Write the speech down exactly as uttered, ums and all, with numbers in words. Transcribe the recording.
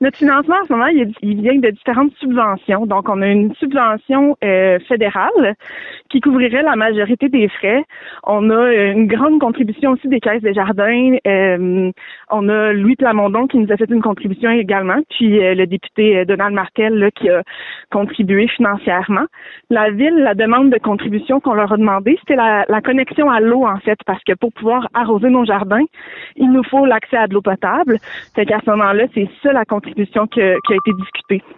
Notre financement, en ce moment, il, il vient de différentes subventions. Donc, on a une subvention euh, fédérale qui couvrirait la majorité des frais. On a une grande contribution aussi des Caisses des Jardins. Euh, on a Louis Plamondon qui nous a fait une contribution également, puis euh, le député Donald Martel là, qui a contribué financièrement. La Ville, la demande de contribution qu'on leur a demandé, c'était la, la connexion à l'eau, en fait, parce que pour pouvoir arroser nos jardins, il nous faut l'accès à de l'eau potable. Fait qu'à ce moment-là, c'est ça la contribution que, qui a été discutée.